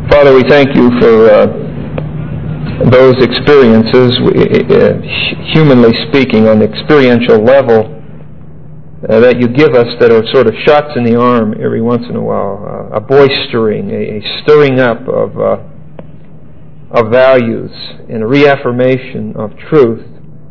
Father, we thank you for those experiences, humanly speaking, on the experiential level, that you give us that are sort of shots in the arm every once in a while, a boistering, a stirring up of values and a reaffirmation of truth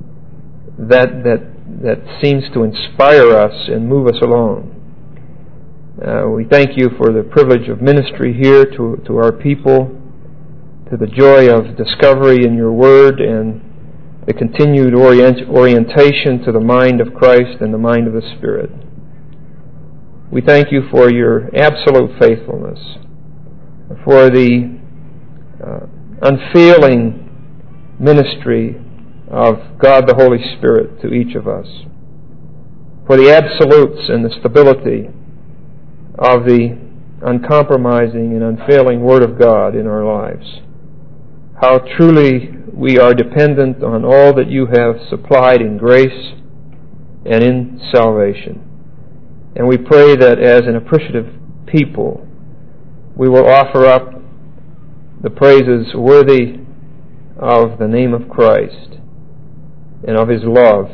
that seems to inspire us and move us along. We thank you for the privilege of ministry here to our people, to the joy of discovery in your word and the continued orientation to the mind of Christ and the mind of the Spirit. We thank you for your absolute faithfulness, for the unfailing ministry of God the Holy Spirit to each of us, for the absolutes and the stability of the uncompromising and unfailing Word of God in our lives. How truly we are dependent on all that you have supplied in grace and in salvation. And we pray that as an appreciative people, we will offer up the praises worthy of the name of Christ and of His love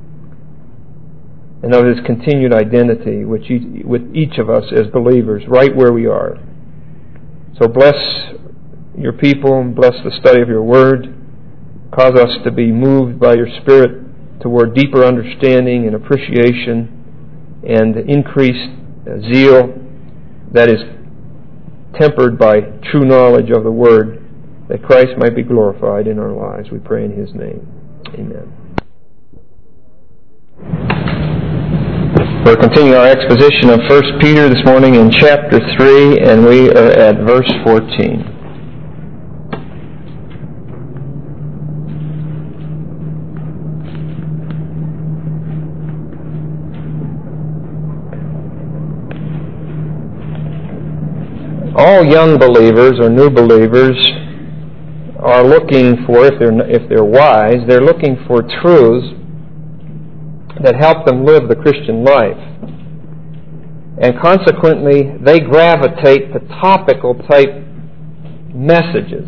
and of His continued identity with each of us as believers right where we are. So bless your people and bless the study of your word. Cause us to be moved by your Spirit toward deeper understanding and appreciation and increased zeal that is tempered by true knowledge of the word, that Christ might be glorified in our lives. We pray in His name. Amen. We're continuing our exposition of 1 Peter this morning in chapter 3, and we are at verse 14. All young believers or new believers are looking for, if they're wise, they're looking for truths that help them live the Christian life. And consequently, they gravitate to topical type messages.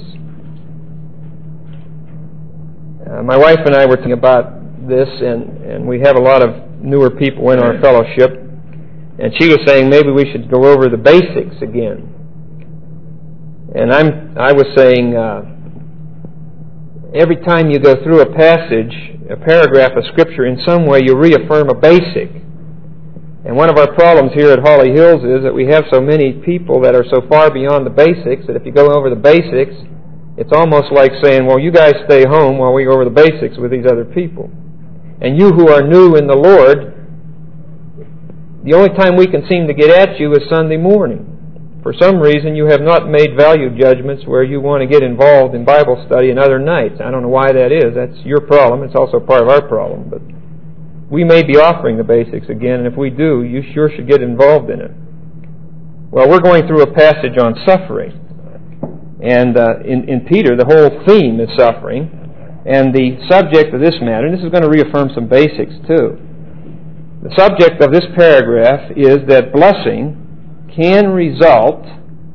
My wife and I were thinking about this, and we have a lot of newer people in our fellowship, and she was saying maybe we should go over the basics again. And I was saying, every time you go through a passage, a paragraph of Scripture, in some way you reaffirm a basic. And one of our problems here at Holly Hills is that we have so many people that are so far beyond the basics that if you go over the basics, it's almost like saying, well, you guys stay home while we go over the basics with these other people. And you who are new in the Lord, the only time we can seem to get at you is Sunday morning. For some reason, you have not made value judgments where you want to get involved in Bible study and other nights. I don't know why that is. That's your problem. It's also part of our problem. But we may be offering the basics again, and if we do, you sure should get involved in it. Well, we're going through a passage on suffering. And in Peter, the whole theme is suffering. And the subject of this matter, and this is going to reaffirm some basics too. The subject of this paragraph is that blessing can result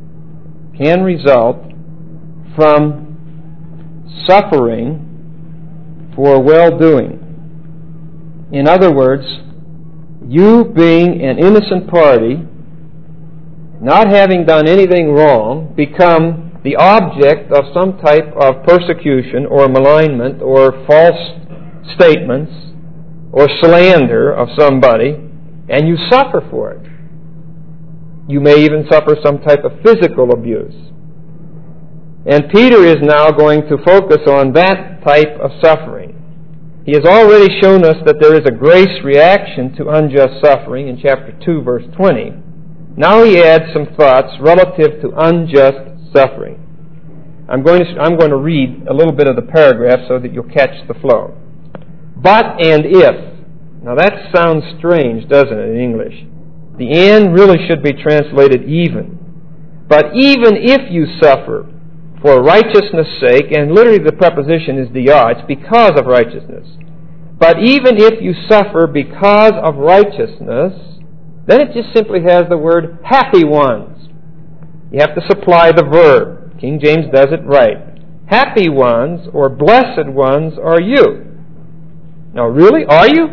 from suffering for well-doing. In other words, you being an innocent party, not having done anything wrong, become the object of some type of persecution or malignment or false statements or slander of somebody, and you suffer for it. You may even suffer some type of physical abuse. And Peter is now going to focus on that type of suffering. He has already shown us that there is a grace reaction to unjust suffering in chapter 2, verse 20. Now he adds some thoughts relative to unjust suffering. I'm going to read a little bit of the paragraph so that you'll catch the flow. But and if. Now that sounds strange, doesn't it, in English? The and really should be translated even. But even if you suffer for righteousness' sake, and literally the preposition is dia, it's because of righteousness. But even if you suffer because of righteousness, then it just simply has the word happy ones. You have to supply the verb. King James does it right. Happy ones or blessed ones are you. Now, really? Are you?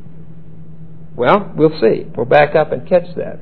Well, we'll see. We'll back up and catch that.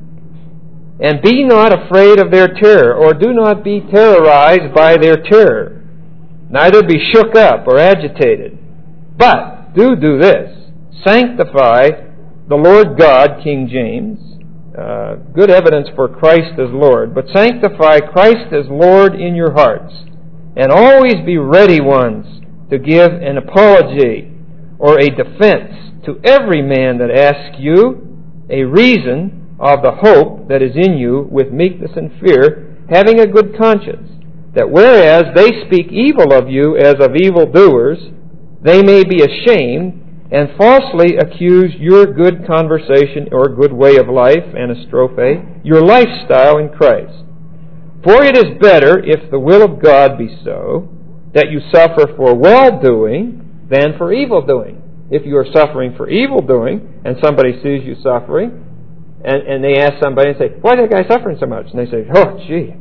And be not afraid of their terror, or do not be terrorized by their terror. Neither be shook up or agitated. But do this. Sanctify the Lord God, King James. Good evidence for Christ as Lord. But sanctify Christ as Lord in your hearts. And always be ready ones to give an apology or a defense to every man that asks you a reason of the hope that is in you with meekness and fear, having a good conscience, that whereas they speak evil of you as of evildoers, they may be ashamed and falsely accuse your good conversation or good way of life, anastrophe, your lifestyle in Christ. For it is better, if the will of God be so, that you suffer for well-doing than for evil-doing. If you are suffering for evil-doing, and somebody sees you suffering, and they ask somebody and say, why is that guy suffering so much? And they say, oh, gee,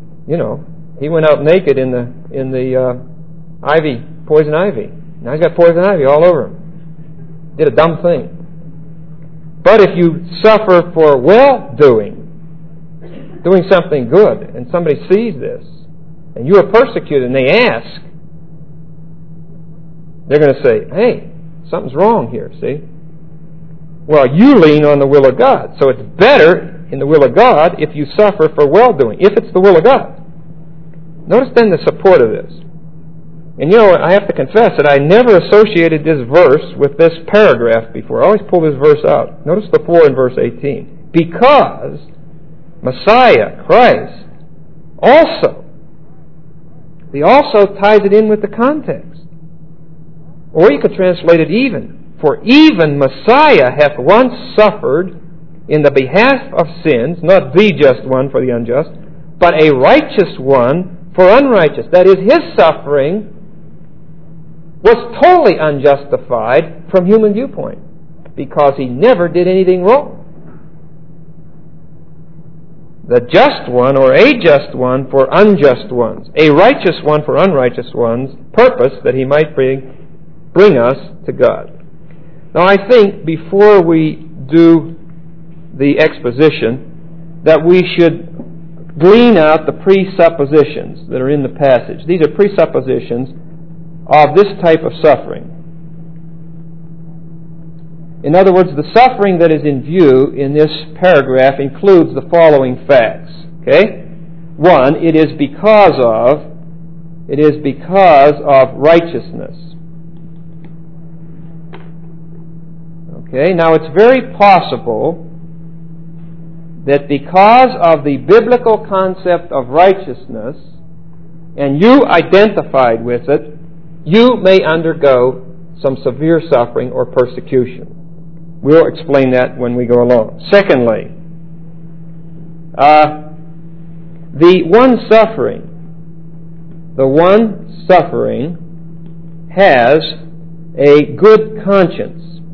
he went out naked in the poison ivy. Now he's got poison ivy all over him. Did a dumb thing. But if you suffer for well-doing, doing something good, and somebody sees this, and you are persecuted, and they ask, they're going to say, hey, something's wrong here, see? Well, you lean on the will of God. So it's better in the will of God if you suffer for well-doing, if it's the will of God. Notice then the support of this. And I have to confess that I never associated this verse with this paragraph before. I always pull this verse out. Notice the 4 in verse 18. Because Messiah, Christ, also. He also ties it in with the context. Or you could translate it even. For even Messiah hath once suffered in the behalf of sins, not the just one for the unjust, but a righteous one for unrighteous. That is, his suffering was totally unjustified from human viewpoint, because he never did anything wrong. The just one, or a just one for unjust ones, a righteous one for unrighteous ones, purpose that he might bring us to God. Now, I think before we do the exposition that we should glean out the presuppositions that are in the passage. These are presuppositions of this type of suffering. In other words, the suffering that is in view in this paragraph includes the following facts. Okay? 1, it is because of righteousness. Okay, now it's very possible that because of the biblical concept of righteousness, and you identified with it, you may undergo some severe suffering or persecution. We'll explain that when we go along. Secondly, the one suffering has a good conscience.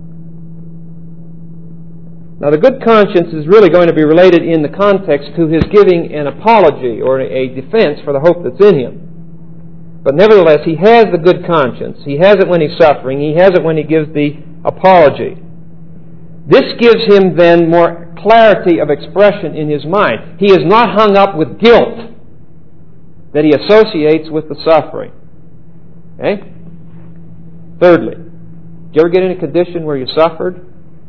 Now, the good conscience is really going to be related in the context to his giving an apology or a defense for the hope that's in him. But nevertheless, he has the good conscience. He has it when he's suffering. He has it when he gives the apology. This gives him then more clarity of expression in his mind. He is not hung up with guilt that he associates with the suffering. Okay? Thirdly, did you ever get in a condition where you suffered?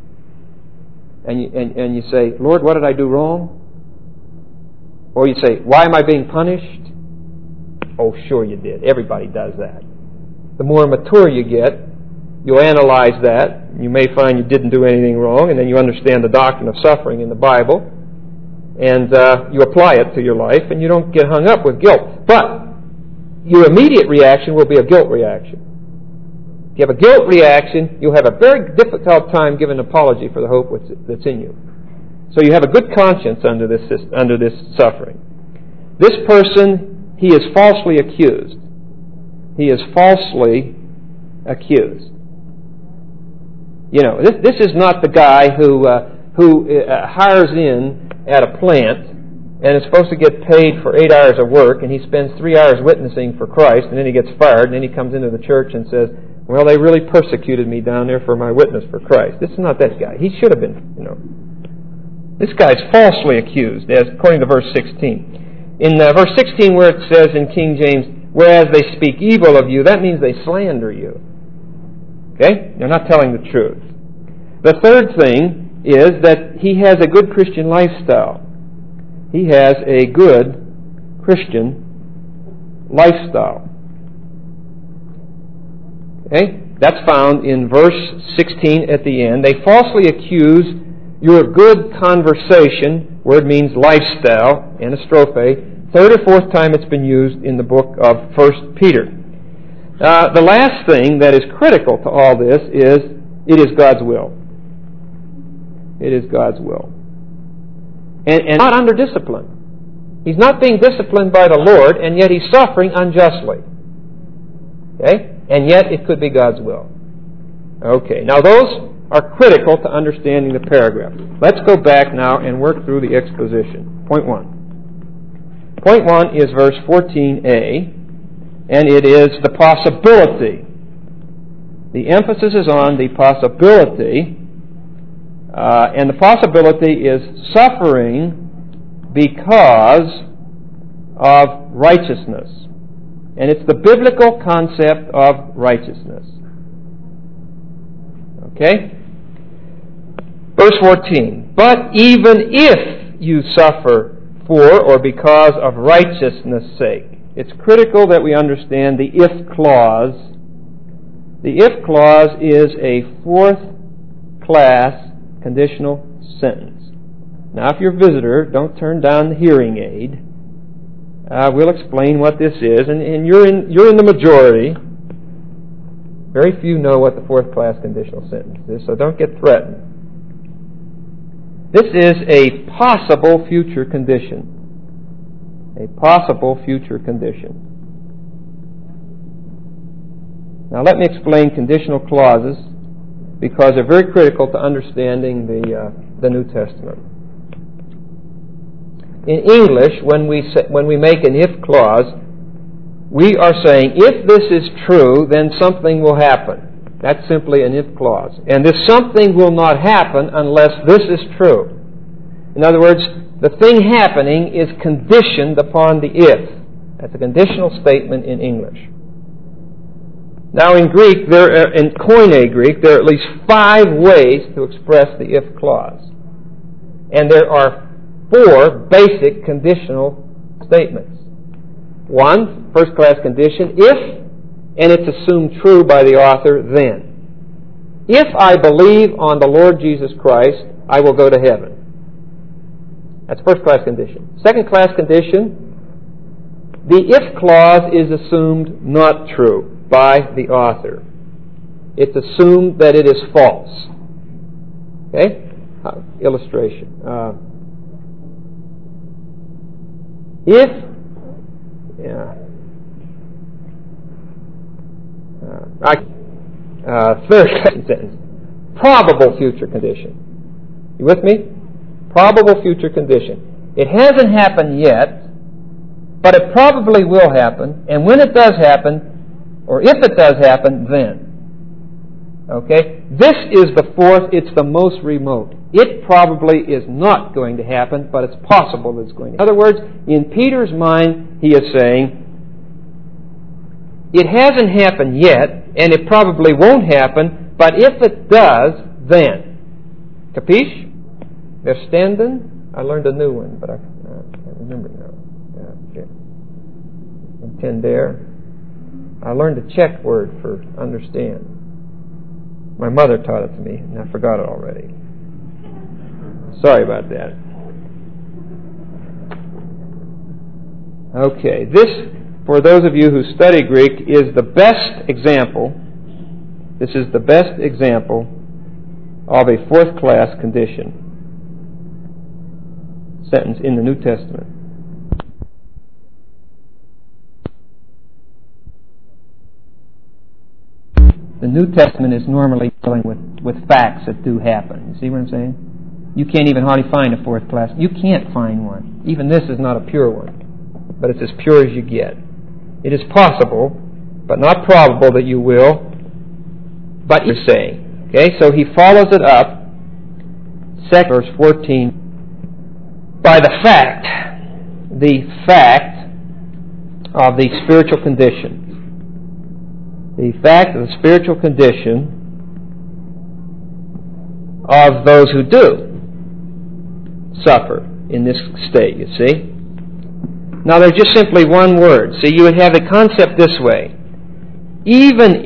And you say, Lord, what did I do wrong? Or you say, why am I being punished? Oh, sure you did. Everybody does that. The more mature you get, you'll analyze that. You may find you didn't do anything wrong, and then you understand the doctrine of suffering in the Bible, and you apply it to your life, and you don't get hung up with guilt. But your immediate reaction will be a guilt reaction. If you have a guilt reaction, you'll have a very difficult time giving an apology for the hope that's in you. So you have a good conscience under this suffering. This person, he is falsely accused. He is falsely accused. This is not the guy who hires in at a plant and is supposed to get paid for 8 hours of work, and he spends 3 hours witnessing for Christ, and then he gets fired, and then he comes into the church and says, well, they really persecuted me down there for my witness for Christ. This is not that guy. He should have been, This guy's falsely accused, as according to verse 16. In verse 16, where it says in King James, whereas they speak evil of you, that means they slander you. Okay? They're not telling the truth. The third thing is that he has a good Christian lifestyle. He has a good Christian lifestyle. Okay? That's found in verse 16 at the end. They falsely accuse your good conversation, word means lifestyle, anastrophe. Third or fourth time it's been used in the book of 1 Peter. The last thing that is critical to all this is it is God's will. It is God's will. And not under discipline. He's not being disciplined by the Lord, and yet he's suffering unjustly. Okay? And yet it could be God's will. Okay, now those are critical to understanding the paragraph. Let's go back now and work through the exposition. Point 1. Point 1 is verse 14a, and it is the possibility. The emphasis is on the possibility, and the possibility is suffering because of righteousness. And it's the biblical concept of righteousness. Okay? Verse 14. But even if you suffer for or because of righteousness' sake. It's critical that we understand the if clause. The if clause is a fourth-class conditional sentence. Now, if you're a visitor, don't turn down the hearing aid. We'll explain what this is, and you're in the majority. Very few know what the fourth-class conditional sentence is, so don't get threatened. This is a possible future condition. A possible future condition. Now let me explain conditional clauses because they're very critical to understanding the New Testament. In English, when we make an if clause, we are saying if this is true, then something will happen. That's simply an if clause. And this something will not happen unless this is true. In other words, the thing happening is conditioned upon the if. That's a conditional statement in English. Now in Greek, in Koine Greek, there are at least 5 ways to express the if clause. And there are 4 basic conditional statements. 1, first-class condition, if, and it's assumed true by the author, then. If I believe on the Lord Jesus Christ, I will go to heaven. That's first-class condition. Second-class condition, the if clause is assumed not true by the author. It's assumed that it is false. Okay? Illustration. Third sentence. Probable future condition. You with me? Probable future condition. It hasn't happened yet, but it probably will happen, and when it does happen, or if it does happen, then. Okay? This is the fourth, it's the most remote. It probably is not going to happen, but it's possible that it's going to happen. In other words, in Peter's mind, he is saying, it hasn't happened yet, and it probably won't happen, but if it does, then. Capiche? Verstanden? I learned a new one, but I can't remember now. Yeah, okay. Entender. I learned a Czech word for understand. My mother taught it to me, and I forgot it already. Sorry about that. Okay, this, for those of you who study Greek, is the best example. This is the best example of a fourth-class condition sentence in the New Testament. The New Testament is normally dealing with facts that do happen. You see what I'm saying? You can't even hardly find a fourth class. You can't find one. Even this is not a pure one, but it's as pure as you get. It is possible, but not probable that you will, but you say. Okay, so he follows it up, verse 14, by the fact of the spiritual condition. The fact of the spiritual condition of those who do suffer in this state, you see. Now there's just simply one word. See, you would have the concept this way. Even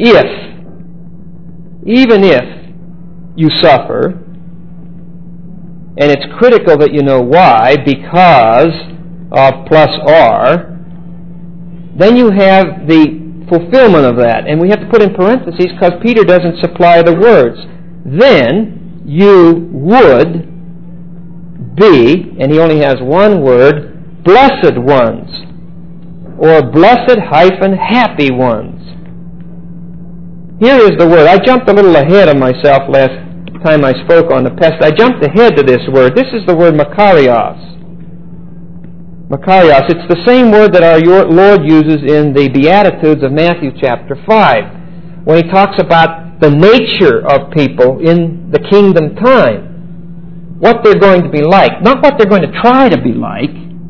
if you suffer, and it's critical that you know why, because of plus R, then you have the fulfillment of that. And we have to put in parentheses because Peter doesn't supply the words. Then you would be, and he only has one word, blessed ones, or blessed-happy ones. Here is the word. I jumped a little ahead of myself last time I spoke on the pest. I jumped ahead to this word. This is the word makarios. Makarios. It's the same word that our Lord uses in the Beatitudes of Matthew chapter 5, when he talks about the nature of people in the kingdom time. What they're going to be like, not what they're going to try to be like.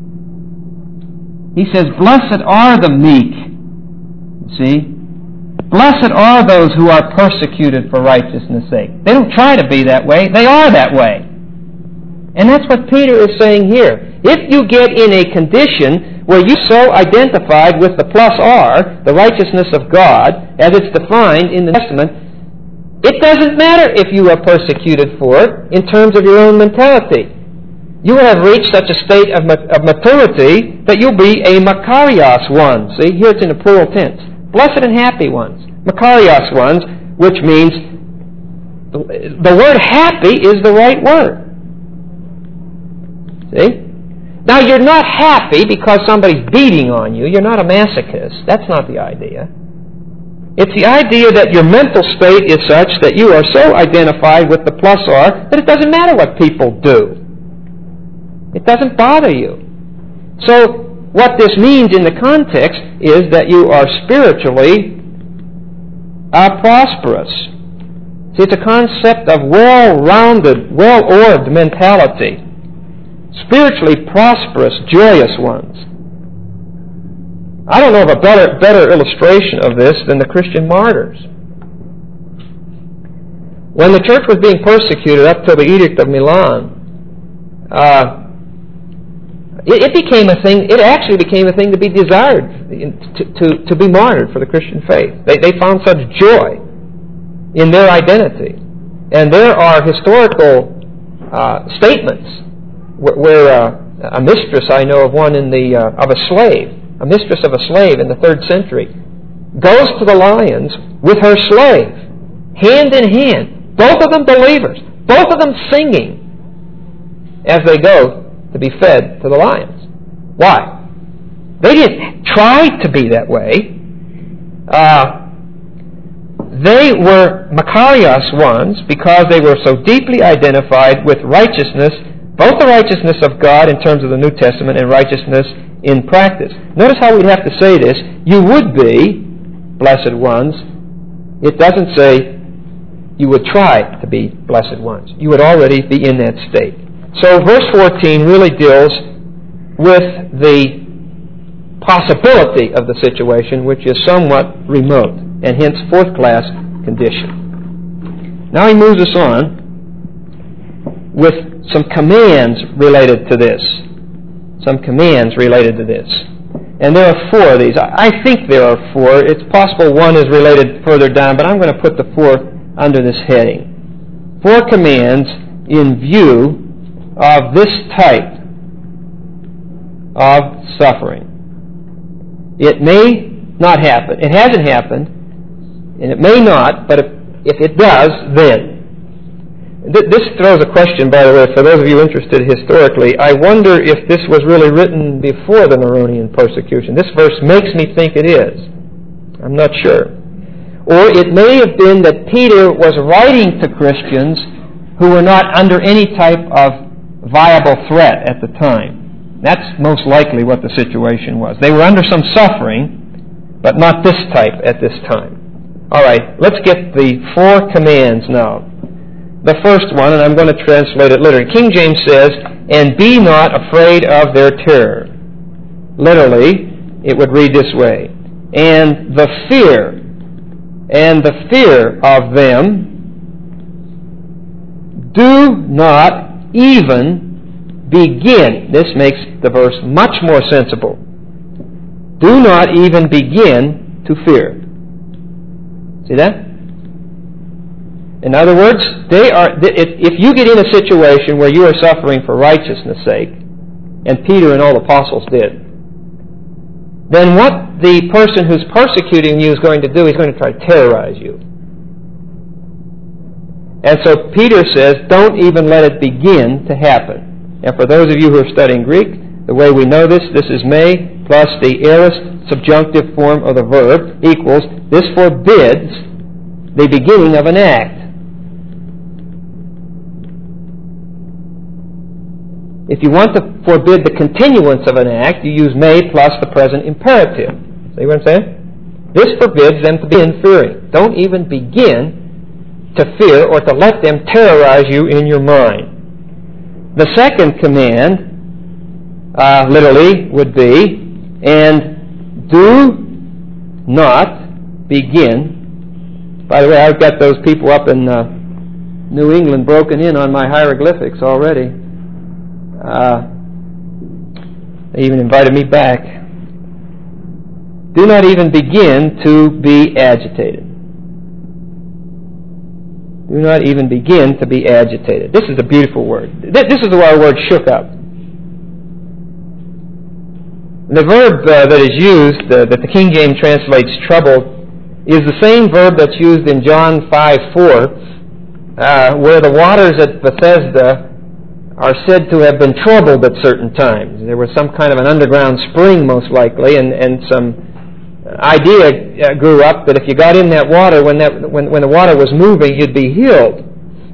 He says, blessed are the meek. See? Blessed are those who are persecuted for righteousness' sake. They don't try to be that way. They are that way. And that's what Peter is saying here. If you get in a condition where you're so identified with the plus R, the righteousness of God, as it's defined in the New Testament, it doesn't matter if you are persecuted for it in terms of your own mentality. You will have reached such a state of maturity that you'll be a makarios one. See, here it's in the plural tense. Blessed and happy ones. Makarios ones, which means the word happy is the right word. See? Now, you're not happy because somebody's beating on you. You're not a masochist. That's not the idea. It's the idea that your mental state is such that you are so identified with the plus R that it doesn't matter what people do. It doesn't bother you. So, what this means in the context is that you are spiritually prosperous. See, it's a concept of well-rounded, well-orbed mentality. Spiritually prosperous, joyous ones. I don't know of a better illustration of this than the Christian martyrs. When the church was being persecuted up to the Edict of Milan, it became a thing. It actually became a thing to be desired, to be martyred for the Christian faith. They found such joy in their identity, and there are historical statements where a mistress, I know of one of a slave, a mistress of a slave in the 3rd century, goes to the lions with her slave, hand in hand, both of them believers, both of them singing as they go to be fed to the lions. Why? They didn't try to be that way. They were makarios ones because they were so deeply identified with righteousness, both the righteousness of God in terms of the New Testament and righteousness in practice. Notice how we'd have to say this. You would be blessed ones. It doesn't say you would try to be blessed ones. You would already be in that state. So verse 14 really deals with the possibility of the situation, which is somewhat remote, and hence fourth-class condition. Now he moves us on with some commands related to this. Some commands related to this. And there are 4 of these. I think there are 4. It's possible one is related further down, but I'm going to put the 4th under this heading. 4 commands in view of this type of suffering. It may not happen. It hasn't happened, and it may not, but if it does, then. This throws a question, by the way, for those of you interested historically. I wonder if this was really written before the Neronian persecution. This verse makes me think it is. I'm not sure. Or it may have been that Peter was writing to Christians who were not under any type of viable threat at the time. That's most likely what the situation was. They were under some suffering, but not this type at this time. All right, let's get the 4 commands now. The first one, and I'm going to translate it literally. King James says, "And be not afraid of their terror." Literally, it would read this way: and the fear of them, do not even begin. This makes the verse much more sensible. Do not even begin to fear. See that? In other words, if you get in a situation where you are suffering for righteousness' sake, and Peter and all the apostles did, then what the person who's persecuting you is going to do, he's going to try to terrorize you. And so Peter says, don't even let it begin to happen. And for those of you who are studying Greek, the way we know this is may plus the aorist subjunctive form of the verb equals, this forbids the beginning of an act. If you want to forbid the continuance of an act, you use may plus the present imperative. See what I'm saying? This forbids them to begin fearing. Don't even begin to fear or to let them terrorize you in your mind. The second command, literally, would be, and do not begin. By the way, I've got those people up in New England broken in on my hieroglyphics already. They even invited me back. Do not even begin to be agitated. Do not even begin to be agitated. This is a beautiful word. This is where our word shook up. The verb that is used, that the King James translates troubled, is the same verb that's used in John 5:4, where the waters at Bethesda are said to have been troubled at certain times. There was some kind of an underground spring, most likely, and some idea grew up that if you got in that water, when the water was moving, you'd be healed.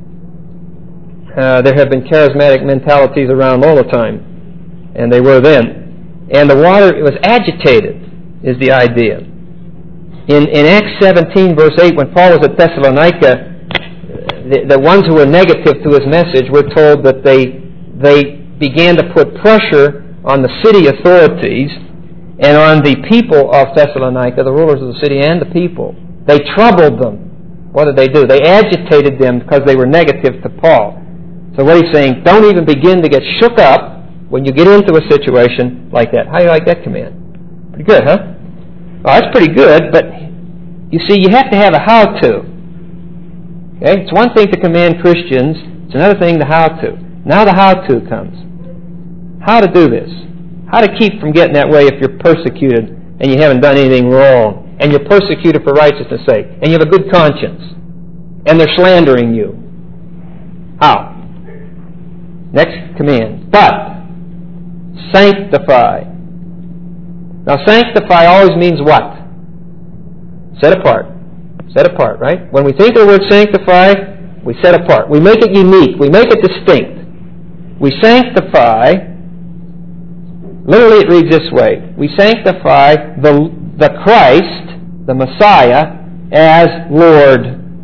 There have been charismatic mentalities around all the time, and they were then. And the water, it was agitated, is the idea. In Acts 17, verse 8, when Paul was at Thessalonica, the ones who were negative to his message were told that they began to put pressure on the city authorities and on the people of Thessalonica, the rulers of the city and the people. They troubled them. What did they do? They agitated them because they were negative to Paul. So what he's saying, don't even begin to get shook up when you get into a situation like that. How do you like that command? Pretty good, huh? Well, that's pretty good, but you see, you have to have a how-to. Okay? It's one thing to command Christians, it's another thing the how-to. Now the how-to comes. How to do this. How to keep from getting that way if you're persecuted and you haven't done anything wrong, and you're persecuted for righteousness' sake, and you have a good conscience, and they're slandering you. How? Next command. But sanctify. Now sanctify always means what? Set apart. Set apart, right? When we think of the word sanctify, we set apart. We make it unique. We make it distinct. We sanctify, literally it reads this way, we sanctify the Christ, the Messiah, as Lord.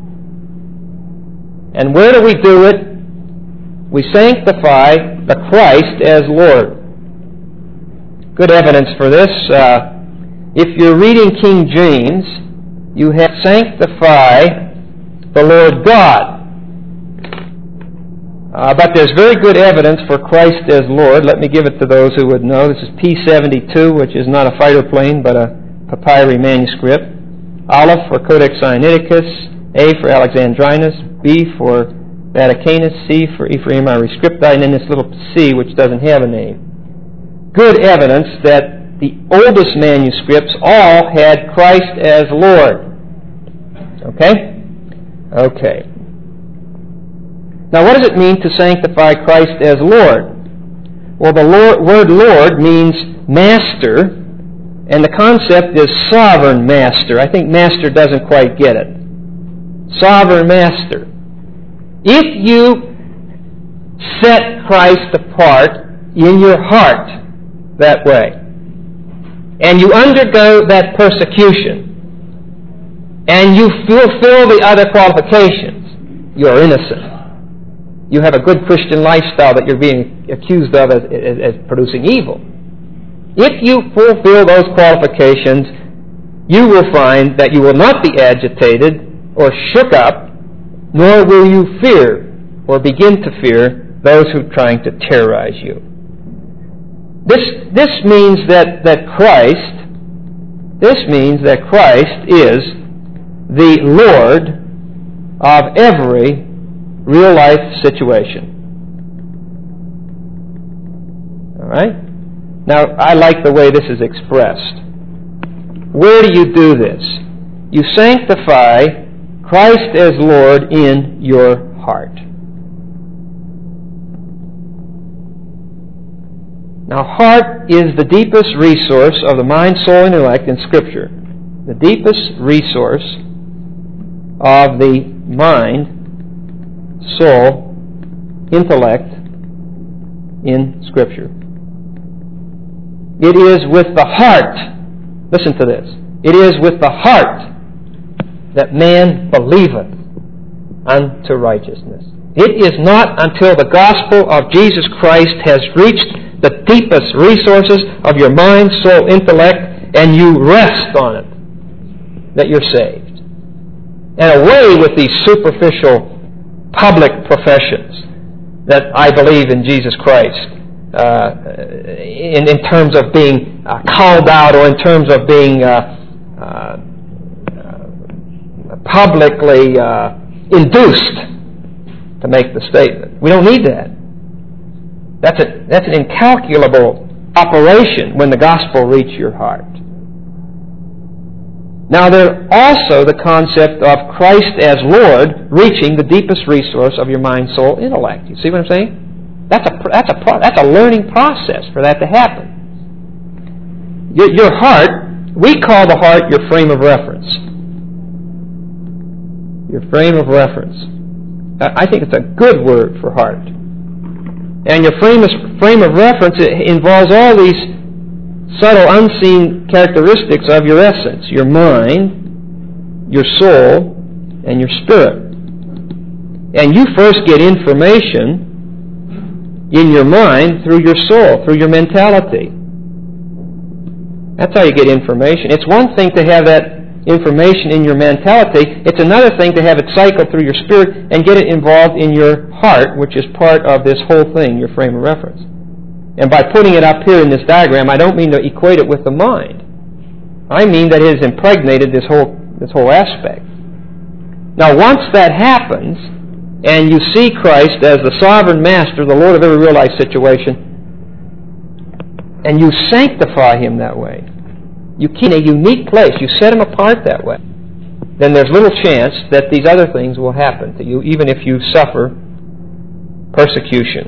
And where do we do it? We sanctify the Christ as Lord. Good evidence for this. If you're reading King James, you have sanctify the Lord God. But there's very good evidence for Christ as Lord. Let me give it to those who would know. This is P-72, which is not a fighter plane, but a papyri manuscript. Aleph for Codex Sinaiticus, A for Alexandrinus, B for Vaticanus, C for Ephraemi Rescripti, and then this little C, which doesn't have a name. Good evidence that the oldest manuscripts all had Christ as Lord. Okay? Okay. Now, what does it mean to sanctify Christ as Lord? Well, the word Lord means master, and the concept is sovereign master. I think master doesn't quite get it. Sovereign master. If you set Christ apart in your heart that way, and you undergo that persecution, and you fulfill the other qualifications, you're innocent. You have a good Christian lifestyle that you're being accused of as producing evil. If you fulfill those qualifications, you will find that you will not be agitated or shook up, nor will you fear or begin to fear those who are trying to terrorize you. This means that Christ is the Lord of every real-life situation. All right? Now, I like the way this is expressed. Where do you do this? You sanctify Christ as Lord in your heart. Now, heart is the deepest resource of the mind, soul, and intellect in Scripture. The deepest resource of the mind, soul, intellect in Scripture. It is with the heart, listen to this, it is with the heart that man believeth unto righteousness. It is not until the gospel of Jesus Christ has reached the deepest resources of your mind, soul, intellect, and you rest on it, that you're saved. And away with these superficial public professions that I believe in Jesus Christ in terms of being called out or in terms of being publicly induced to make the statement. We don't need that. That's an incalculable operation when the gospel reaches your heart. Now, there's also the concept of Christ as Lord reaching the deepest resource of your mind, soul, intellect. You see what I'm saying? That's a learning process for that to happen. Your heart, we call the heart your frame of reference. Your frame of reference. I think it's a good word for heart. And your frame of reference involves all these subtle, unseen characteristics of your essence, your mind, your soul, and your spirit. And you first get information in your mind through your soul, through your mentality. That's how you get information. It's one thing to have that information in your mentality. It's another thing to have it cycle through your spirit and get it involved in your heart, which is part of this whole thing, your frame of reference. And by putting it up here in this diagram, I don't mean to equate it with the mind. I mean that it has impregnated this whole aspect. Now, once that happens, and you see Christ as the sovereign master, the Lord of every real life situation, and you sanctify Him that way, you keep Him in a unique place, you set Him apart that way, then there's little chance that these other things will happen to you, even if you suffer persecution.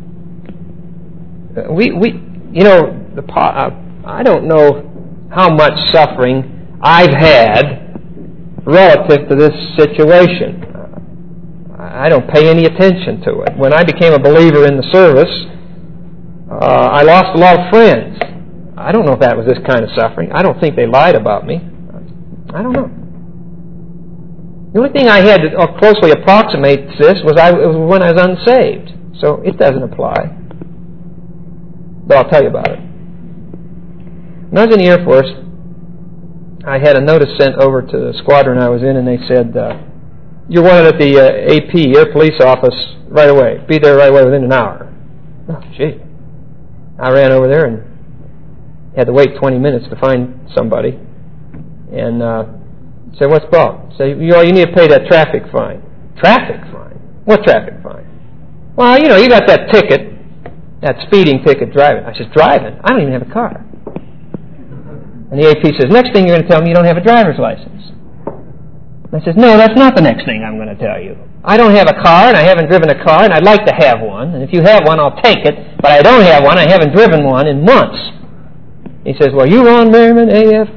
I don't know how much suffering I've had relative to this situation. I don't pay any attention to it. When I became a believer in the service, I lost a lot of friends. I don't know if that was this kind of suffering. I don't think they lied about me. I don't know. The only thing I had to closely approximate this was when I was unsaved. So it doesn't apply. But I'll tell you about it. When I was in the Air Force, I had a notice sent over to the squadron I was in, and they said, you're wanted at the AP, Air Police Office, right away. Be there right away within an hour. Oh, gee. I ran over there and had to wait 20 minutes to find somebody. And said, what's the problem? Say, you need to pay that traffic fine. Traffic fine? What traffic fine? Well, you got that ticket, that speeding ticket driving. I said, driving? I don't even have a car. And the AP says, next thing you're going to tell me you don't have a driver's license. I says, no, that's not the next thing I'm going to tell you. I don't have a car, and I haven't driven a car, and I'd like to have one. And if you have one, I'll take it. But I don't have one. I haven't driven one in months. He says, well, you Ron Merriman, AF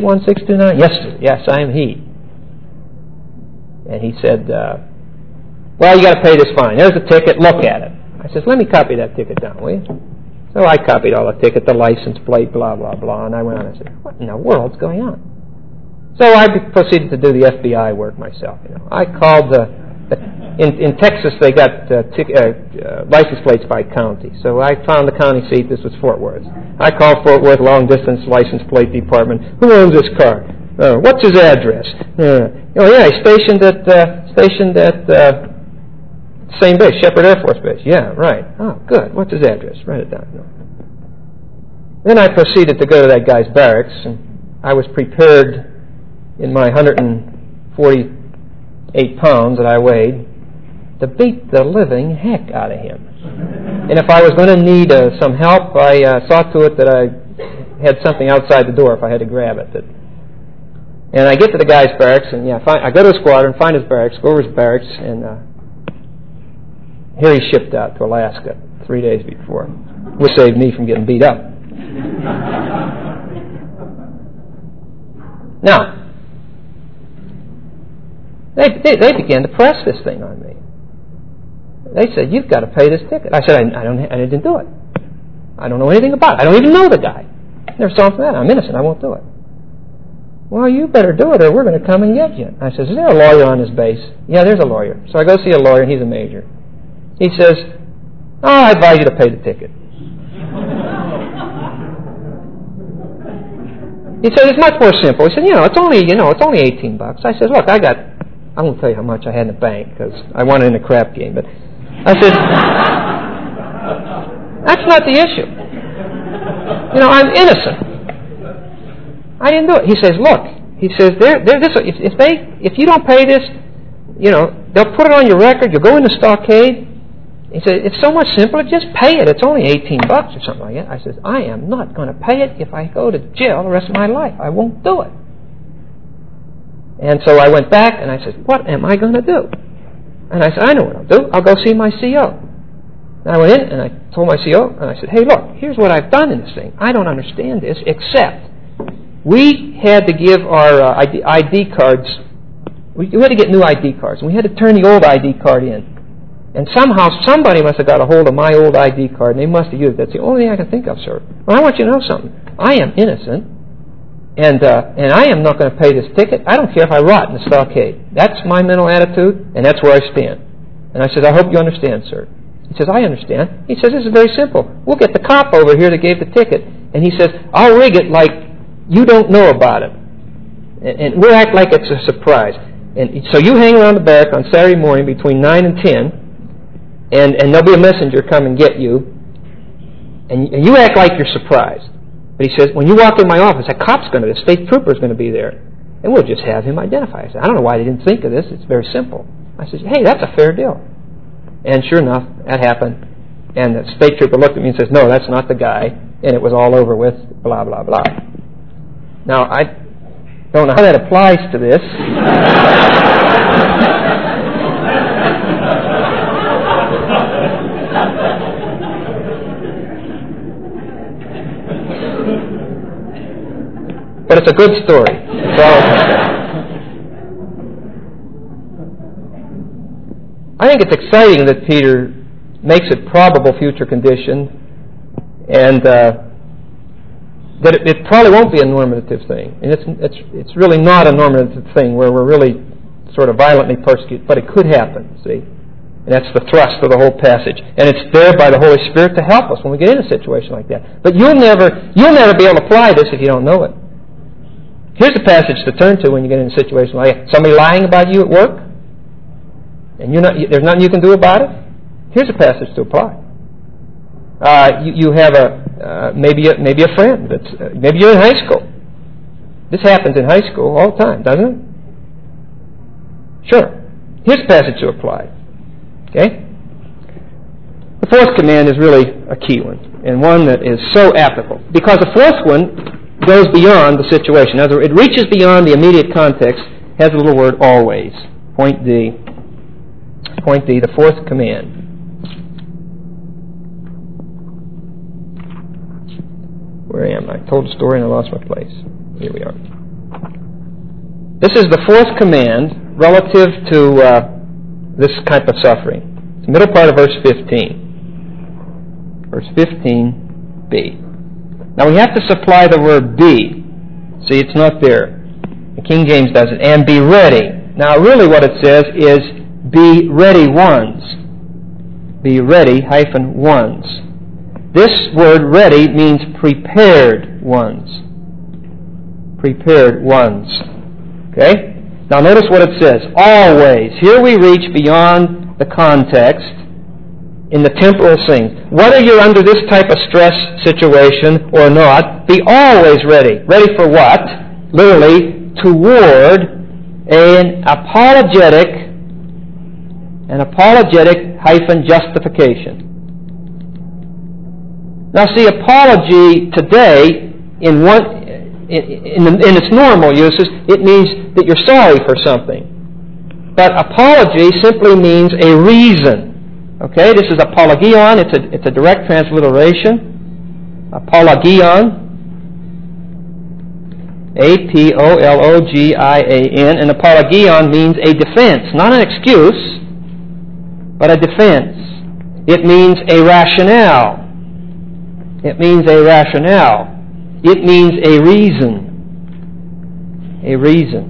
133-81629? Yes, sir. Yes, I am he. And he said, Well, you got to pay this fine. There's the ticket. Look at it. I says, let me copy that ticket down, will you? So I copied all the ticket, the license plate, blah, blah, blah, and I went on and said, what in the world's going on? So I proceeded to do the FBI work myself. I called in Texas, they got license plates by county. So I found the county seat. This was Fort Worth. I called Fort Worth Long Distance License Plate Department. Who owns this car? What's his address? He's stationed at same base, Shepherd Air Force Base. Yeah, right. Oh, good. What's his address? Write it down. Then I proceeded to go to that guy's barracks, and I was prepared in my 148 pounds that I weighed to beat the living heck out of him. And if I was going to need some help, I saw to it that I had something outside the door if I had to grab it. And I get to the guy's barracks, and I go to his squadron, find his barracks, go over his barracks, and here he shipped out to Alaska 3 days before, which saved me from getting beat up. Now, they began to press this thing on me. They said, you've got to pay this ticket. I said, I didn't do it. I don't know anything about it. I don't even know the guy. Never saw him for that. I'm innocent. I won't do it. Well, you better do it or we're going to come and get you. I said, is there a lawyer on this base? Yeah, there's a lawyer. So I go see a lawyer, and he's a major. He says, I advise you to pay the ticket. He said, it's much more simple. He said, it's only $18. I said, look, I won't tell you how much I had in the bank because I won it in a crap game. But I said, that's not the issue. I'm innocent. I didn't do it. He says, look, if you don't pay this, they'll put it on your record. You'll go in the stockade. He said, it's so much simpler. Just pay it. It's only $18 or something like that. I said, I am not going to pay it if I go to jail the rest of my life. I won't do it. And so I went back and I said, what am I going to do? And I said, I know what I'll do. I'll go see my CO. And I went in and I told my CO, and I said, hey, look, here's what I've done in this thing. I don't understand this, except we had to give our ID cards, we had to get new ID cards, and we had to turn the old ID card in. And somehow somebody must have got a hold of my old ID card, and they must have used it. That's the only thing I can think of, sir. Well, I want you to know something. I am innocent, and I am not going to pay this ticket. I don't care if I rot in the stockade. That's my mental attitude, and that's where I stand. And I said, I hope you understand, sir. He says, I understand. He says, this is very simple. We'll get the cop over here that gave the ticket. And he says, I'll rig it like you don't know about it. And we'll act like it's a surprise. And so you hang around the barrack on Saturday morning between 9 and 10, and there'll be a messenger come and get you, and you act like you're surprised. But he says, when you walk in my office, a state trooper's going to be there, and we'll just have him identify. I said, I don't know why they didn't think of this. It's very simple. I said, hey, that's a fair deal. And sure enough, that happened. And the state trooper looked at me and says, no, that's not the guy. And it was all over with, blah, blah, blah. Now, I don't know how that applies to this. But it's a good story. So, I think it's exciting that Peter makes it probable future condition, and that it probably won't be a normative thing. And it's really not a normative thing where we're really sort of violently persecuted, but it could happen, see? And that's the thrust of the whole passage. And it's there by the Holy Spirit to help us when we get in a situation like that. But you'll never be able to apply this if you don't know it. Here's a passage to turn to when you get in a situation like that. Somebody lying about you at work, and there's nothing you can do about it. Here's a passage to apply. You have maybe a friend that's maybe you're in high school. This happens in high school all the time, doesn't it? Sure. Here's a passage to apply. Okay. The fourth command is really a key one, and one that is so applicable because the fourth one goes beyond the situation. In other words, it reaches beyond the immediate context. Has a little word always. Point D. Point D, the fourth command. Where am I? I told a story and I lost my place. Here we are. This is the fourth command relative to this type of suffering. It's the middle part of verse 15. Verse 15b. Now we have to supply the word be. See, it's not there. The King James does it. And be ready. Now really what it says is be ready ones. Be ready -ones. This word ready means prepared ones. Prepared ones. Okay? Now notice what it says. Always. Here we reach beyond the context in the temporal things. Whether you're under this type of stress situation or not, be always ready. Ready for what? Literally, toward an apologetic-justification. Now see, apology today, in its normal uses, it means that you're sorry for something. But apology simply means a reason. Okay, this is apologion. It's a direct transliteration. Apologion. apologian. And apologion means a defense, not an excuse, but a defense. It means a rationale. It means a rationale. It means a reason. A reason.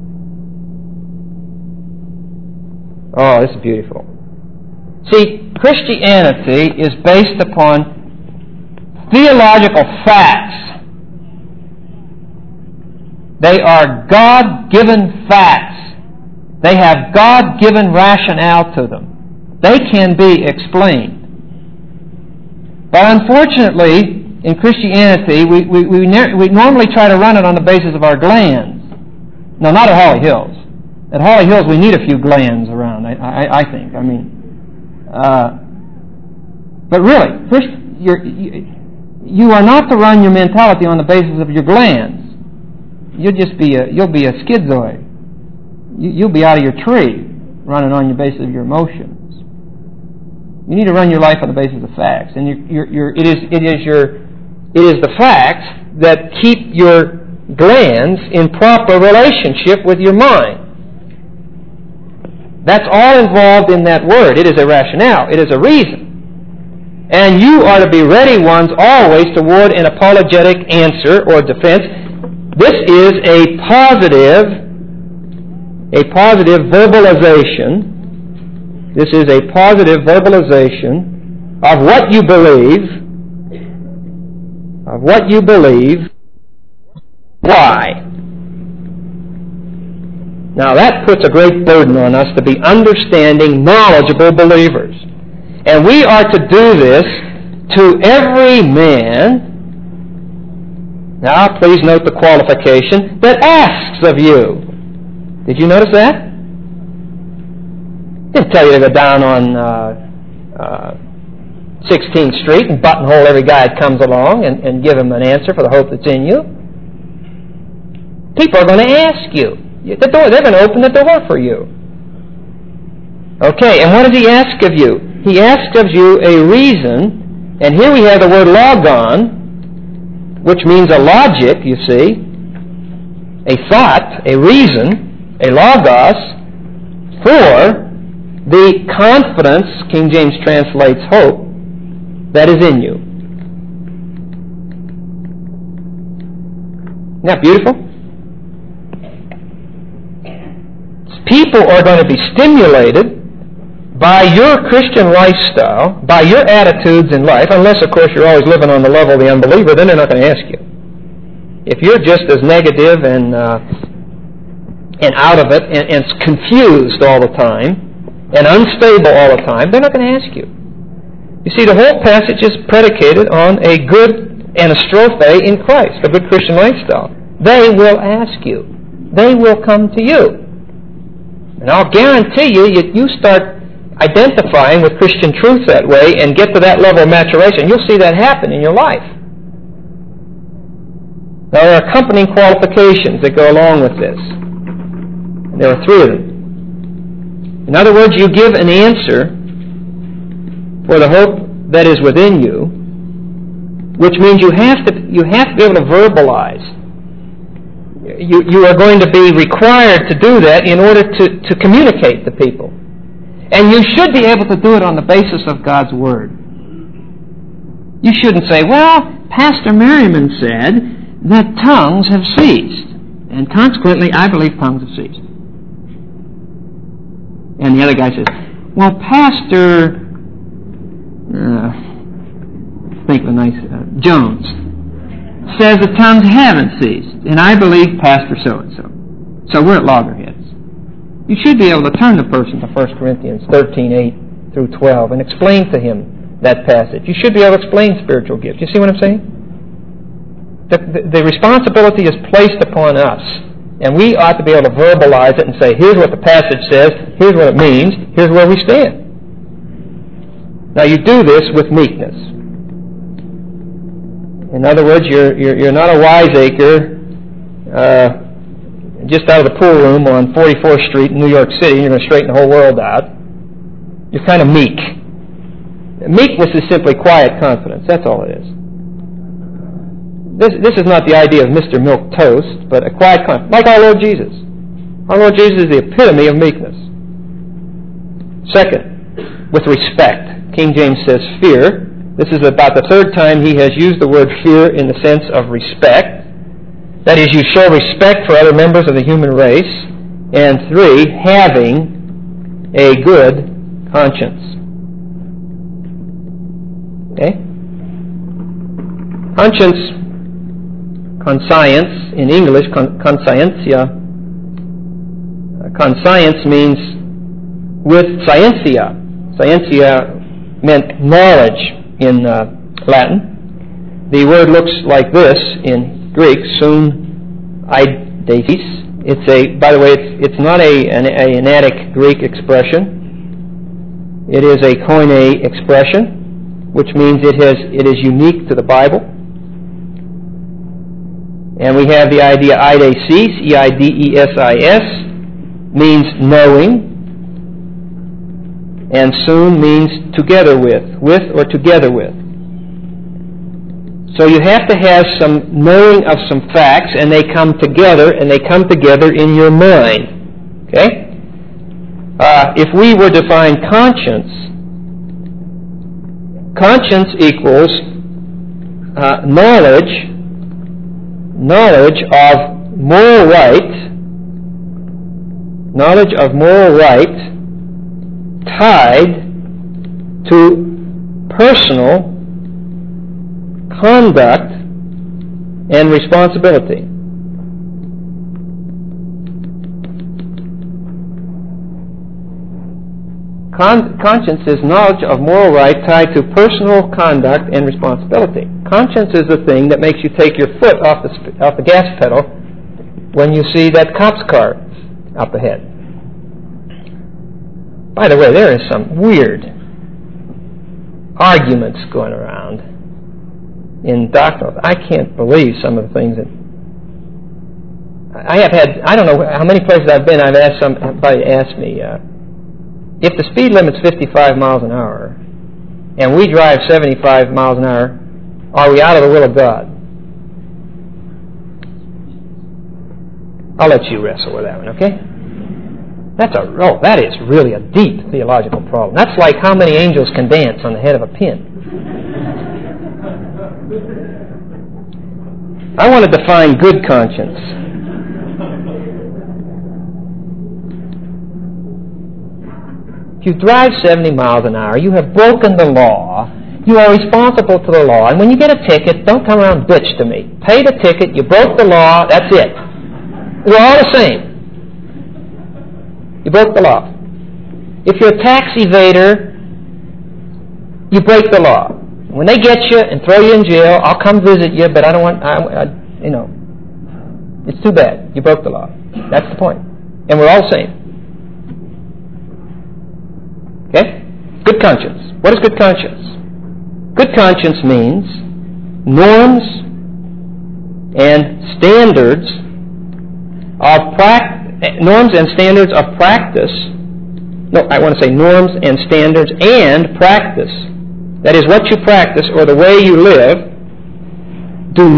Oh, this is beautiful. See, Christianity is based upon theological facts. They are God-given facts. They have God-given rationale to them. They can be explained. But unfortunately, in Christianity, we normally try to run it on the basis of our glands. No, not at Holly Hills. At Holly Hills, we need a few glands around, I think. I mean, but really, you are not to run your mentality on the basis of your glands. You'll be a schizoid. You'll be out of your tree running on the basis of your emotions. You need to run your life on the basis of facts, and it is the facts that keep your glands in proper relationship with your mind. That's all involved in that word. It is a rationale. It is a reason. And you are to be ready ones always toward an apologetic answer or defense. This is a positive verbalization. This is a positive verbalization of what you believe. Of what you believe. Why? Now that puts a great burden on us to be understanding, knowledgeable believers. And we are to do this to every man. Now please note the qualification, that asks of you. Did you notice that? Didn't tell you to go down on 16th Street and buttonhole every guy that comes along and give him an answer for the hope that's in you. People are going to ask you. They're going to open the door for you. Okay, and what does he ask of you? He asks of you a reason, and here we have the word logon, which means a logic, you see, a thought, a reason, a logos, for the confidence, King James translates hope, that is in you. Isn't that beautiful? People are going to be stimulated by your Christian lifestyle, by your attitudes in life, unless, of course, you're always living on the level of the unbeliever, then they're not going to ask you. If you're just as negative and out of it and confused all the time and unstable all the time, they're not going to ask you. You see, the whole passage is predicated on a good anastrophe in Christ, a good Christian lifestyle. They will ask you. They will come to you. And I'll guarantee you, you start identifying with Christian truth that way and get to that level of maturation, you'll see that happen in your life. Now, there are accompanying qualifications that go along with this. And there are three of them. In other words, you give an answer for the hope that is within you, which means you have to be able to verbalize. You are going to be required to do that in order to communicate to people. And you should be able to do it on the basis of God's Word. You shouldn't say, well, Pastor Merriman said that tongues have ceased, and consequently I believe tongues have ceased. And the other guy says, well, Pastor, think of a nice, Jones, says that tongues haven't ceased, and I believe Pastor so-and-so. So we're at loggerheads. You should be able to turn the person to 1 Corinthians 13:8 through 12 and explain to him that passage. You should be able to explain spiritual gifts. You see what I'm saying? The responsibility is placed upon us, and we ought to be able to verbalize it and say, here's what the passage says, here's what it means, here's where we stand. Now you do this with meekness. In other words, you're not a wiseacre just out of the pool room on 44th Street in New York City, and you're going to straighten the whole world out. You're kind of meek. Meekness is simply quiet confidence. That's all it is. This is not the idea of Mr. Milk Toast, but a quiet confidence, like our Lord Jesus. Our Lord Jesus is the epitome of meekness. Second, with respect. King James says fear. This is about the third time he has used the word fear in the sense of respect. That is, you show respect for other members of the human race. And three, having a good conscience. Okay? Conscience, conscience, in English, conscientia. Conscience means with scientia. Scientia meant knowledge in Latin. The word looks like this in Greek, sun eidetis. By the way, it's not an Attic Greek expression. It is a Koine expression, which means it is unique to the Bible. And we have the idea eidesis, E-I-D-E-S-I-S, means knowing, and soon means together with or together with. So you have to have some knowing of some facts, and they come together in your mind. Okay? If we were to define conscience equals knowledge of moral right tied to personal conduct and responsibility. Conscience is knowledge of moral right tied to personal conduct and responsibility. Conscience is the thing that makes you take your foot off the gas pedal when you see that cop's car up ahead. By the way, there is some weird arguments going around in doctrine. I can't believe some of the things that I have had. I don't know how many places I've been. I've asked somebody asked me if the speed limit's 55 miles an hour and we drive 75 miles an hour, are we out of the will of God? I'll let you wrestle with that one, okay? That is really a deep theological problem. That's like how many angels can dance on the head of a pin. I want to define good conscience. If you drive 70 miles an hour, you have broken the law. You are responsible to the law. And when you get a ticket, don't come around and bitch to me. Pay the ticket, you broke the law, that's it. We're all the same. You broke the law. If you're a tax evader, you break the law. When they get you and throw you in jail, I'll come visit you, but I don't want, it's too bad. You broke the law. That's the point. And we're all the same. Okay? Good conscience. What is good conscience? Good conscience means norms and standards of practice. No, I want to say norms and standards and practice. That is, what you practice or the way you live do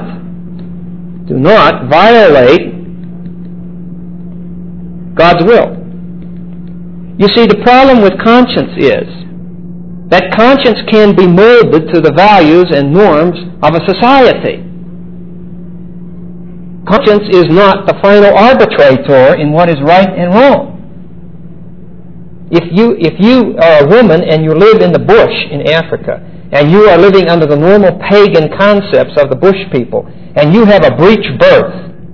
not violate God's will. You see, the problem with conscience is that conscience can be molded to the values and norms of a society. Conscience is not the final arbitrator in what is right and wrong. If you are a woman and you live in the bush in Africa, and you are living under the normal pagan concepts of the bush people, and you have a breech birth,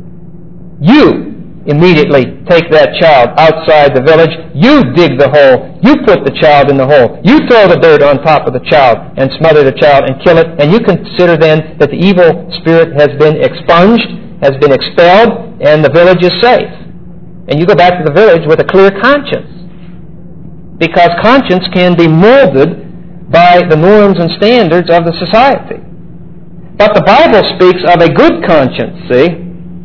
you immediately take that child outside the village, you dig the hole, you put the child in the hole, you throw the dirt on top of the child and smother the child and kill it, and you consider then that the evil spirit has been expunged, has been expelled, and the village is safe. And you go back to the village with a clear conscience. Because conscience can be molded by the norms and standards of the society. But the Bible speaks of a good conscience, see?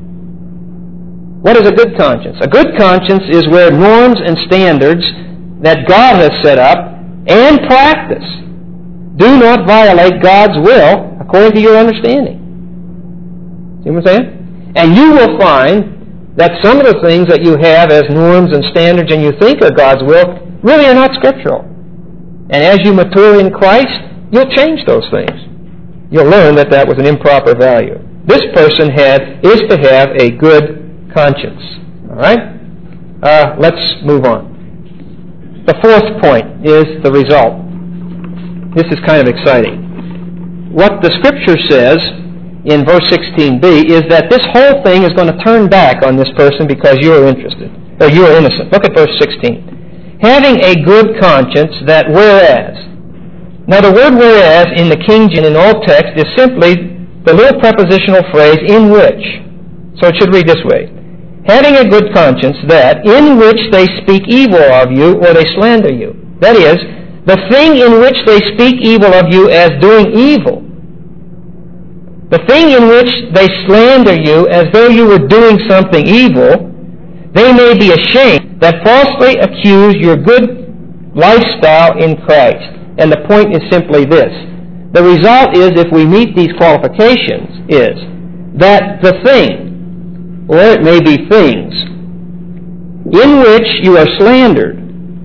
What is a good conscience? A good conscience is where norms and standards that God has set up and practice do not violate God's will according to your understanding. See what I'm saying? And you will find that some of the things that you have as norms and standards and you think are God's will really are not scriptural. And as you mature in Christ, you'll change those things. You'll learn that that was an improper value. This person is to have a good conscience. All right? Let's move on. The fourth point is the result. This is kind of exciting. What the Scripture says in verse 16b is that this whole thing is going to turn back on this person because you are interested, or you are innocent. Look at verse 16. Having a good conscience, that whereas. Now the word whereas in the King James in all text is simply the little prepositional phrase in which. So it should read this way. Having a good conscience, that in which they speak evil of you or they slander you. That is, the thing in which they speak evil of you as doing evil. The thing in which they slander you as though you were doing something evil, they may be ashamed that falsely accuse your good lifestyle in Christ. And the point is simply this. The result is, if we meet these qualifications, is that the thing, or it may be things, in which you are slandered,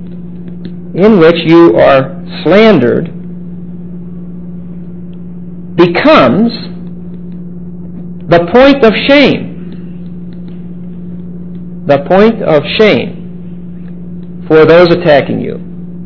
becomes the point of shame. The point of shame for those attacking you.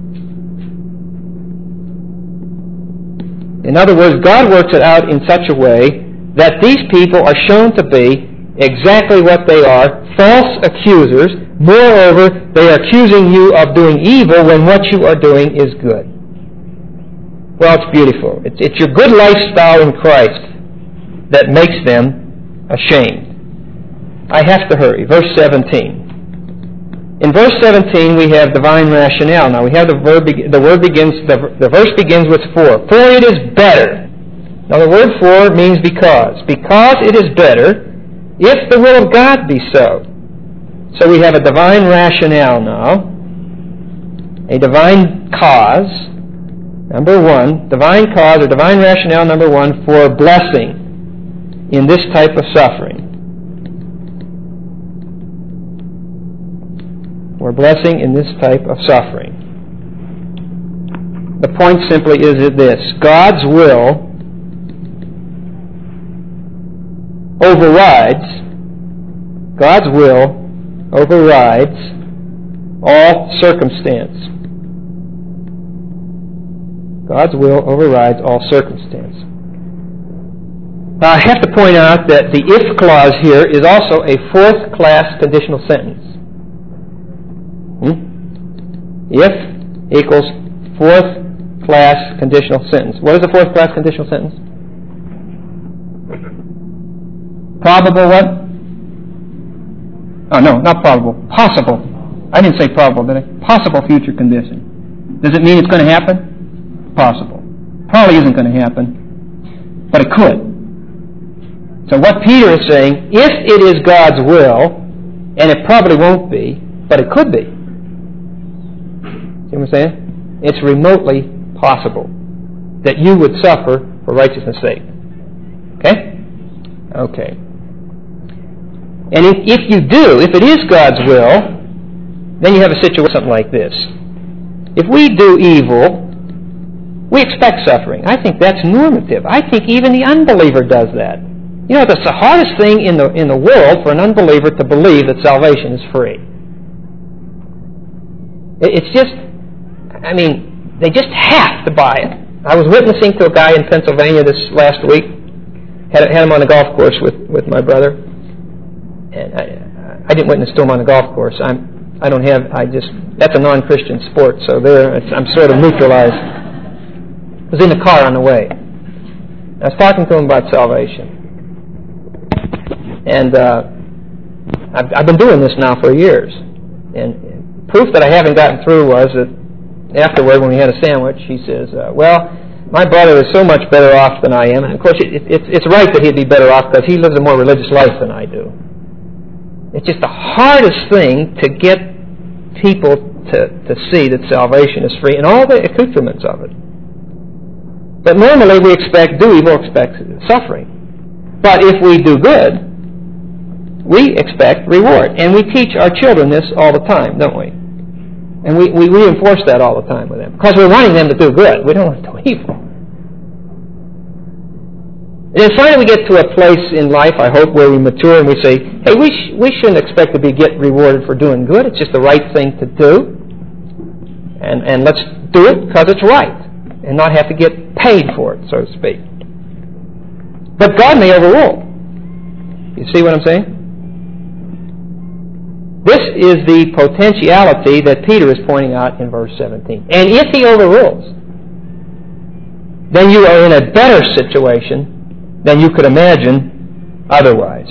In other words, God works it out in such a way that these people are shown to be exactly what they are, false accusers. Moreover, they are accusing you of doing evil when what you are doing is good. Well, it's beautiful. It's your good lifestyle in Christ that makes them ashamed. I have to hurry. Verse 17. In verse 17 we have divine rationale. Now we have the verse begins with for. For it is better. Now the word for means because. Because it is better if the will of God be so. So we have a divine rationale now. A divine cause. Number one. Divine cause or divine rationale number one for blessing in this type of suffering. Or blessing in this type of suffering. The point simply is this. God's will overrides all circumstance. God's will overrides all circumstance. Now, I have to point out that the if clause here is also a fourth-class conditional sentence. If equals fourth-class conditional sentence. What is a fourth-class conditional sentence? Probable what? Oh, no, not probable. Possible. I didn't say probable, did I? Possible future condition. Does it mean it's going to happen? Possible. Probably isn't going to happen, but it could. So what Peter is saying, if it is God's will, and it probably won't be, but it could be. See what I'm saying? It's remotely possible that you would suffer for righteousness' sake. Okay? Okay. And if you do, if it is God's will, then you have a situation something like this. If we do evil, we expect suffering. I think that's normative. I think even the unbeliever does that. You know, that's the hardest thing in the world for an unbeliever to believe that salvation is free. It's just, I mean, they just have to buy it. I was witnessing to a guy in Pennsylvania this last week. Had him on the golf course with my brother. And I didn't witness to him on the golf course. That's a non-Christian sport, so I'm sort of neutralized. I was in the car on the way. I was talking to him about salvation. And I've been doing this now for years. And proof that I haven't gotten through was that afterward, when we had a sandwich, he says, well, my brother is so much better off than I am. And of course, it's right that he'd be better off because he lives a more religious life than I do. It's just the hardest thing to get people to see that salvation is free and all the accoutrements of it. But normally we do evil, expect suffering. But if we do good, we expect reward. And we teach our children this all the time, don't we? And we reinforce that all the time with them. Because we're wanting them to do good. We don't want to do evil. And then finally we get to a place in life, I hope, where we mature and we say, hey, we shouldn't expect to get rewarded for doing good. It's just the right thing to do. And let's do it because it's right. And not have to get paid for it, so to speak. But God may overrule. You see what I'm saying? This is the potentiality that Peter is pointing out in verse 17. And if he overrules, then you are in a better situation than you could imagine otherwise.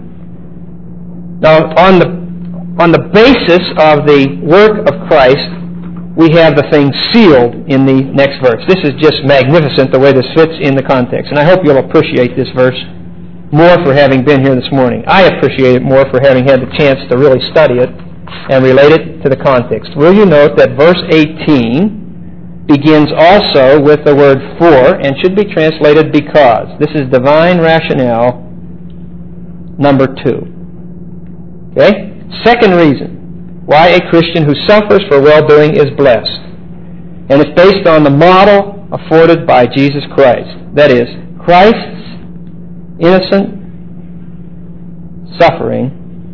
Now, on the basis of the work of Christ, we have the thing sealed in the next verse. This is just magnificent the way this fits in the context. And I hope you'll appreciate this verse more for having been here this morning. I appreciate it more for having had the chance to really study it and relate it to the context. Will you note that verse 18 begins also with the word for and should be translated because. This is divine rationale number 2. Okay? Second reason why a Christian who suffers for well-doing is blessed. And it's based on the model afforded by Jesus Christ. That is, Christ's innocent suffering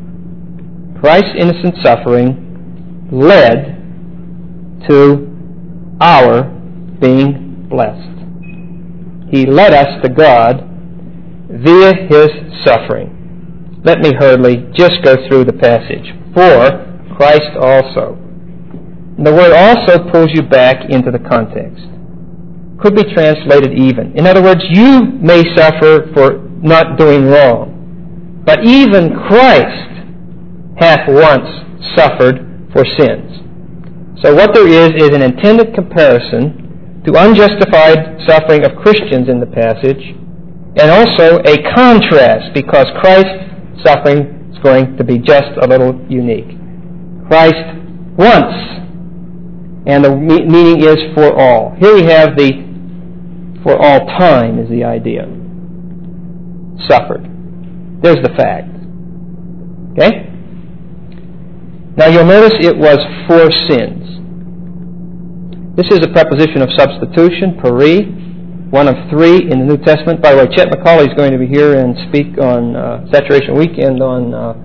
led to our being blessed. He led us to God via His suffering. Let me hurriedly just go through the passage. For Christ also. The word also pulls you back into the context. Could be translated even. In other words, you may suffer for not doing wrong. But even Christ hath once suffered for sins. So what there is an intended comparison to unjustified suffering of Christians in the passage, and also a contrast because Christ's suffering is going to be just a little unique. Christ once, and the meaning is for all. Here we have the for all time is the idea. Suffered. There's the fact. Okay? Now you'll notice it was for sins. This is a preposition of substitution, peri, one of 3 in the New Testament. By the way, Chet McCauley is going to be here and speak on Saturation Weekend on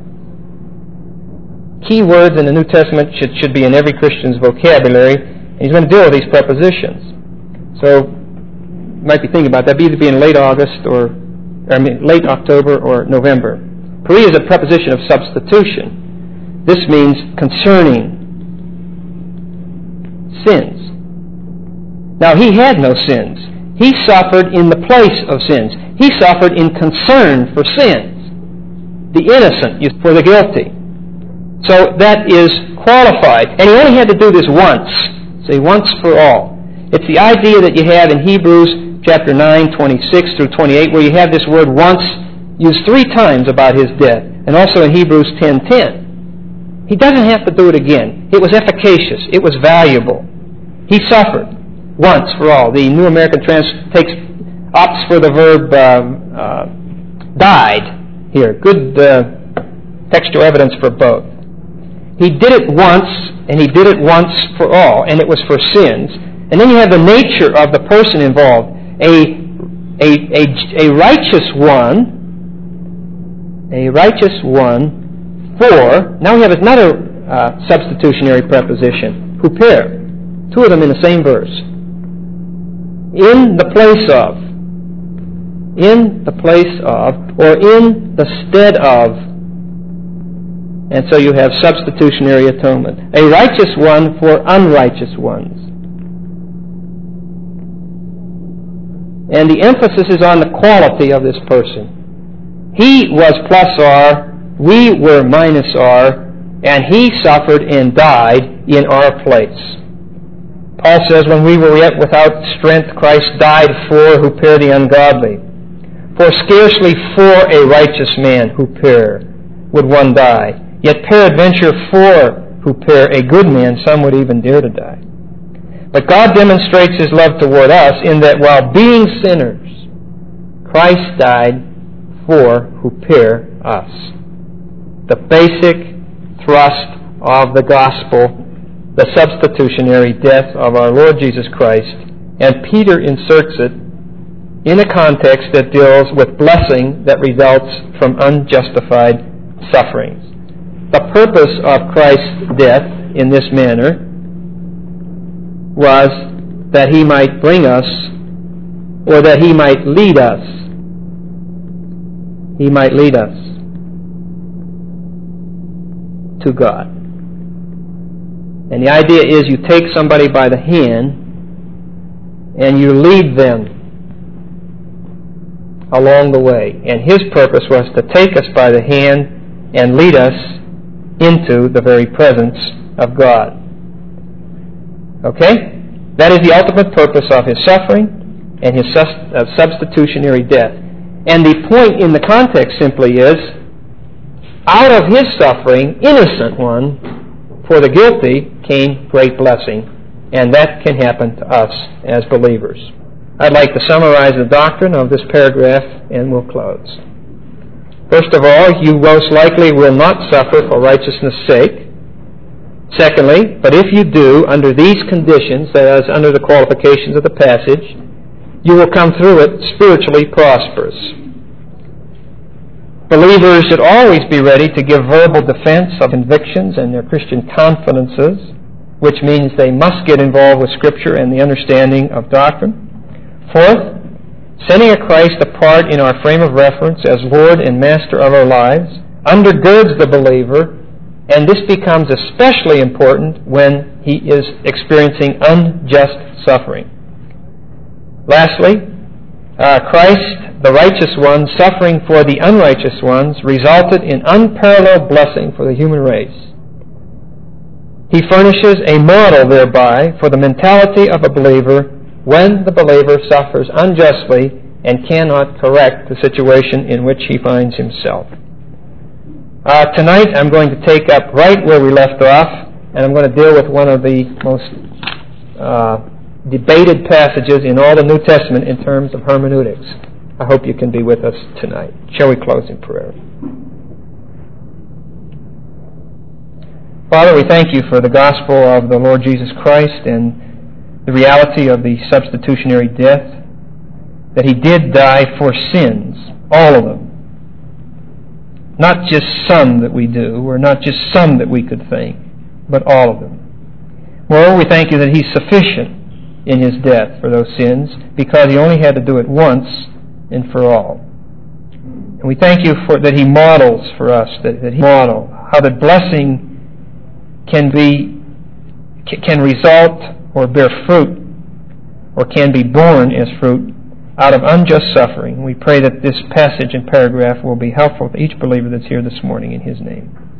key words in the New Testament should be in every Christian's vocabulary. And he's going to deal with these prepositions. So you might be thinking about that. Either be in late late October or November. Peri is a preposition of substitution. This means concerning sins. Now, he had no sins. He suffered in the place of sins. He suffered in concern for sins. The innocent for the guilty. So that is qualified. And he only had to do this once. Say, once for all. It's the idea that you have in Hebrews chapter 9, 26 through 28, where you have this word once used 3 times about his death. And also in Hebrews 10:10. He doesn't have to do it again. It was efficacious. It was valuable. He suffered once for all. The New American opts for the verb died here. Good textual evidence for both. He did it once, and He did it once for all, and it was for sins. And then you have the nature of the person involved. A righteous one for... Now we have another substitutionary preposition, huper. Two of them in the same verse. In the place of, or in the stead of. And so you have substitutionary atonement. A righteous one for unrighteous ones. And the emphasis is on the quality of this person. He was plus R, we were minus R, and He suffered and died in our place. Paul says, when we were yet without strength, Christ died for huper the ungodly. For scarcely for a righteous man, huper, would one die. Yet peradventure for huper a good man, some would even dare to die. But God demonstrates His love toward us in that while being sinners, Christ died for huper us. The basic thrust of the gospel, the substitutionary death of our Lord Jesus Christ, and Peter inserts it in a context that deals with blessing that results from unjustified sufferings. The purpose of Christ's death in this manner was that He might bring us, or that He might lead us. He might lead us to God. And the idea is you take somebody by the hand and you lead them along the way. And His purpose was to take us by the hand and lead us into the very presence of God. Okay? That is the ultimate purpose of His suffering and His substitutionary death. And the point in the context simply is, out of His suffering, innocent one, for the guilty came great blessing. And that can happen to us as believers. I'd like to summarize the doctrine of this paragraph, and we'll close. First of all, you most likely will not suffer for righteousness' sake. Secondly, but if you do, under these conditions, that is, under the qualifications of the passage, you will come through it spiritually prosperous. Believers should always be ready to give verbal defense of convictions and their Christian confidences, which means they must get involved with Scripture and the understanding of doctrine. Fourth, setting Christ apart in our frame of reference as Lord and Master of our lives undergirds the believer, and this becomes especially important when he is experiencing unjust suffering. Lastly, Christ, the righteous one, suffering for the unrighteous ones, resulted in unparalleled blessing for the human race. He furnishes a model thereby for the mentality of a believer when the believer suffers unjustly and cannot correct the situation in which he finds himself. Tonight I'm going to take up right where we left off, and I'm going to deal with one of the most debated passages in all the New Testament in terms of hermeneutics. I hope you can be with us tonight. Shall we close in prayer? Father, we thank You for the gospel of the Lord Jesus Christ and the reality of the substitutionary death, that He did die for sins, all of them. Not just some that we do, or not just some that we could think, but all of them. Moreover, we thank You that He's sufficient in His death for those sins, because He only had to do it once and for all. And we thank You for that He models for us, that He model how the blessing can result or bear fruit, or can be born as fruit out of unjust suffering. We pray that this passage and paragraph will be helpful to each believer that's here this morning in His name.